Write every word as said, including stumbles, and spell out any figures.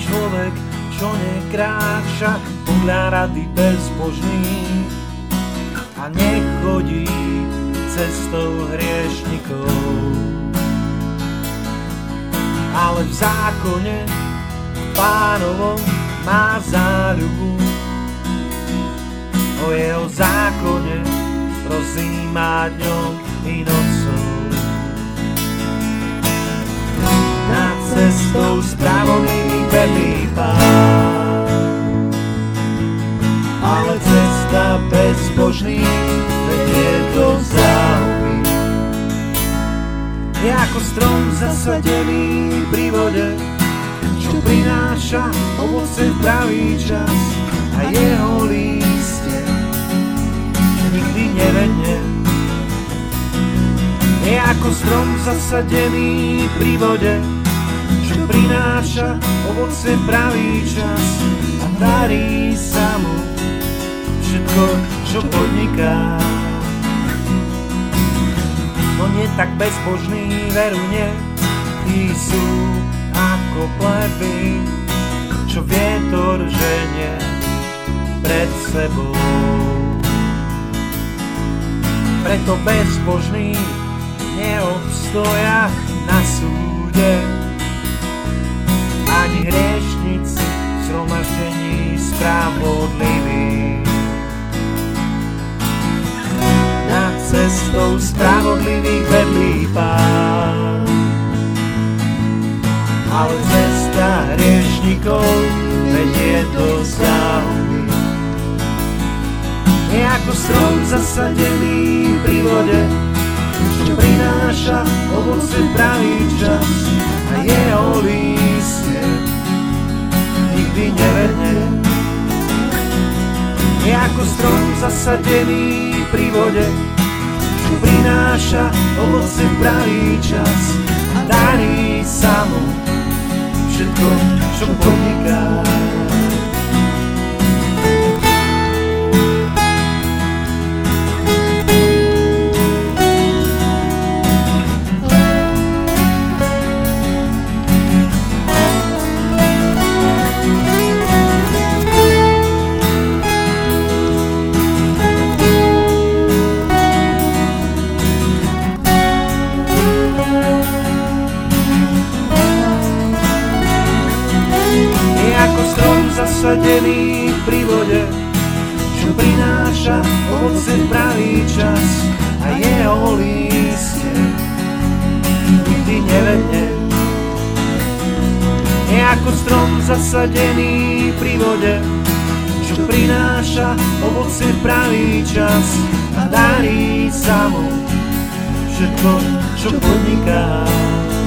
človek, čo nekráča podľa rady bezbožných a nechodí cestou hriešnikov, ale v zákone Pánovom má záľubu. O jeho zákone rozíma dňom i nocou. Nad cestou spravodlivých vedlý Pán, ale cesta bezbožných vedie do záhuby. Je ako strom zasadený pri vode, čo prináša ovoce v pravý čas a jeho lístie nikdy nevedne. Je ako strom zasadený pri vode, čo prináša ovoce v pravý čas a darí sa mu všetko, čo podniká. No nie tak bezbožný, veru nie, tí sú ako pleby, čo vietor ženie pred sebou. Preto bezbožní neobstoja na súde, ani hriešnici v zhromaždení spravodlivých. Nad cestou spravodlivých vedlí Pán, ale cesta hriešnikov vedie do záhuby. Je ako strom zasadený pri vode, čo prináša ovoce v pravý čas a jeho lístie nikdy nevedne. Je ako strom zasadený pri vode, čo prináša ovoce v pravý čas a darí sa mu všetko, čo podniká. Zasadený pri vode, čo prináša ovoce v pravý čas a jeho lístie nikdy nevedne. Je ako strom zasadený pri vode, čo prináša ovoce v pravý čas a darí sa mu všetko, čo podniká.